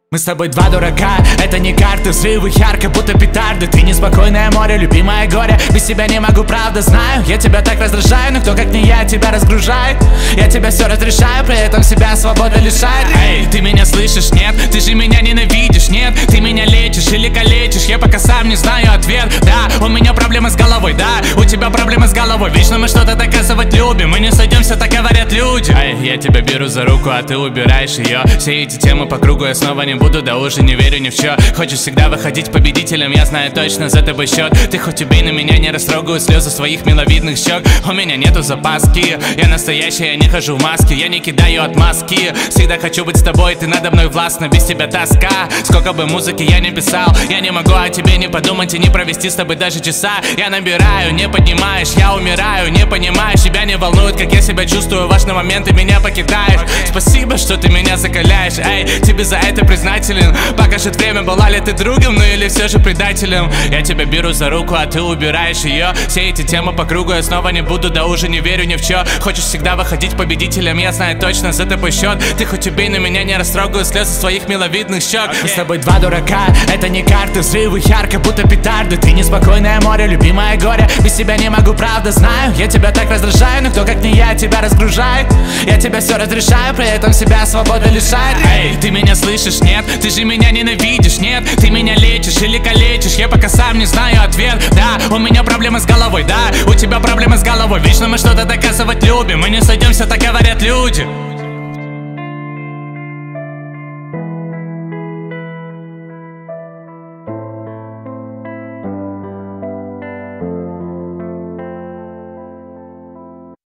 Мы с тобой два дурака, это не карты, взрывы ярко, будто петарды. Ты неспокойное море, любимое горе, без тебя не могу, правда знаю. Я тебя так раздражаю, но кто как не я тебя разгружает. Я тебя все разрешаю, при этом себя свобода лишает. Эй, ты меня слышишь, нет? Ты же меня ненавидишь, нет? Ты меня лечишь или калечишь, я пока сам не знаю ответ. Да, у меня проблемы с головой, да, у тебя проблемы с головой. Вечно мы что-то доказывать любим, мы не сойдемся, так говорят люди. Эй, я тебя беру за руку, а ты убираешь ее. Все эти темы по кругу я снова не буду, да уже не верю ни в чё. Хочешь всегда выходить победителем, я знаю точно за тобой счет. Ты хоть убей, на меня не растрогаю слезы своих миловидных щек. У меня нету запаски, я настоящий, я не хожу в маске, я не кидаю отмазки. Всегда хочу быть с тобой, ты надо мной властна, без тебя тоска. Сколько бы музыки я не писал, я не могу о тебе не подумать и не провести с тобой даже часа. Я набираю, не поднимаешь, я умираю, не понимаешь, тебя не волнует, как я себя чувствую. Важный момент, ты меня покидаешь. Спасибо, что ты меня закаляешь, эй, тебе за это признателен. Покажет время, была ли ты другом, ну или все же предателем. Я тебя беру за руку, а ты убираешь ее. Все эти темы по кругу я снова не буду, да уже не верю ни в чё. Хочешь всегда выходить победителем, я знаю точно за тобой счет. Ты хоть убей, на меня не растрогаю слезы своих миловидных щек. Мы с тобой два дурака, это не карты, взрывы ярко, будто петарды. Ты неспокойное море, любимое горе, без тебя не могу, правда знаю. Я тебя так раздражаю, но кто как не я тебя разгружает. Я тебя все разрешаю, при этом себя свобода лишает. Эй, ты меня слышишь, нет? Ты же меня ненавидишь, нет? Ты меня лечишь или калечишь, я пока сам не знаю ответ. Да, у меня проблемы с головой, да, у тебя проблемы с головой. Вечно мы что-то доказывать любим, мы не сойдемся, так говорят люди.